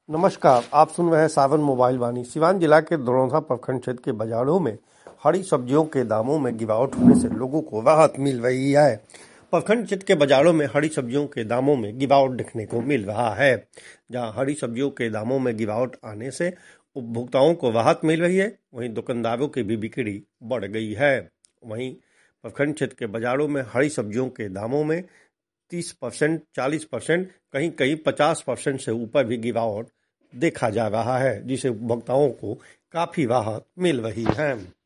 नमस्कार, आप सुन रहे हैं सावन मोबाइल वाणी। सिवान जिला के दरौंधा प्रखंड क्षेत्र के बाजारों में हरी सब्जियों के दामों में गिरावट होने से लोगों को राहत मिल रही है। प्रखंड क्षेत्र के बाजारों में हरी सब्जियों के दामों में गिरावट देखने को मिल रहा है। जहां हरी सब्जियों के दामों में गिरावट आने से उपभोक्ताओं को राहत मिल रही है, वहीं दुकानदारों की भी बिक्री बढ़ गई है। वहीं प्रखंड क्षेत्र के बाजारों में हरी सब्जियों के दामों में 30%, 40%, कहीं कहीं 50% से ऊपर भी गिरावट देखा जा रहा है, जिसे उपभोक्ताओं को काफी राहत मिल रही है।